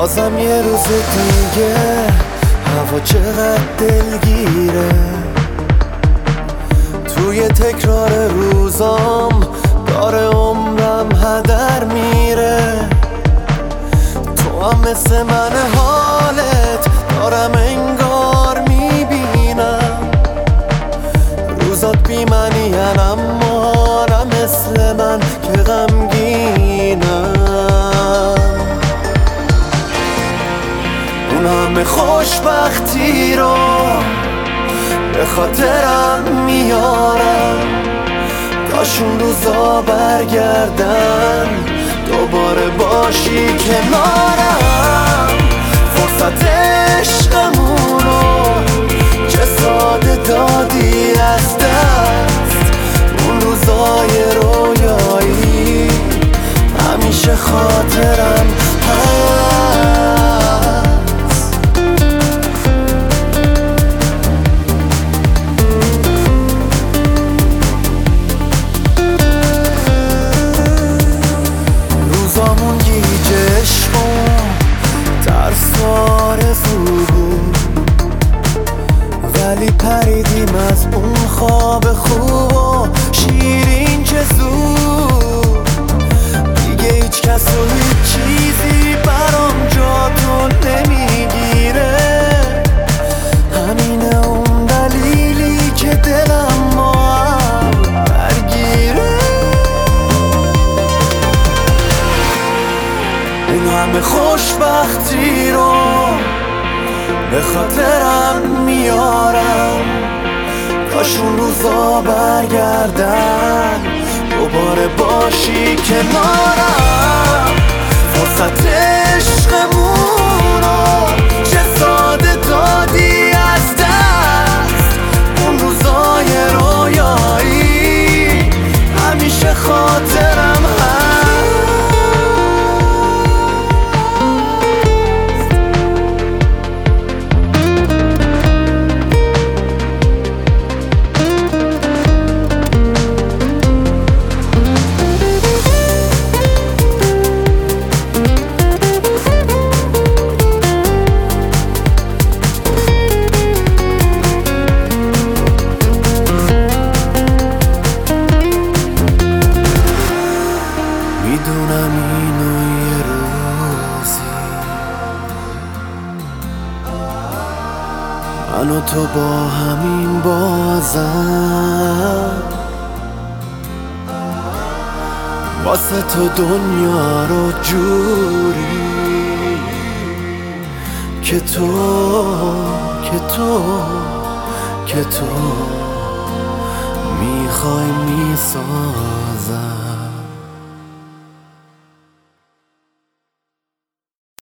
بازم یه روز دیگه هوا چقدر دلگیره، توی تکرار روزام داره عمرم هدر میره. تو هم مثل من حالت دارم انگار میبینم، روزات بی معنی اما نه مثل من که غمگینم. اون همه خوشبختی رو به خاطرم میارم، کاش اون روزا برگردن دوباره باشی کنارم. فرصت عشقمونو چه ساده دادی از دست، اون روزای رویایی همیشه خاطرم هست. روزامون گیج عشق و ترس و آرزو بود، ولی پریدیم از اون خواب خوب و شیرین که زود. دیگه هیچ کس و هیچ چیزی برام جا تو نمیگیره، همینه اون دلیلی که دلم ما هم درگیره. اون همه خوشبختی رو به خاطرم میارم، کاش اون روزا برگردن دوباره باشی کنارم. فرصت عشقمونو چه ساده دادی از دست، اون روزای رویایی همیشه خاطرم هست. میدونم اینو یه روزی من و تو با همین بازم واسه تو دنیا رو جوری که تو میخوای میسازم.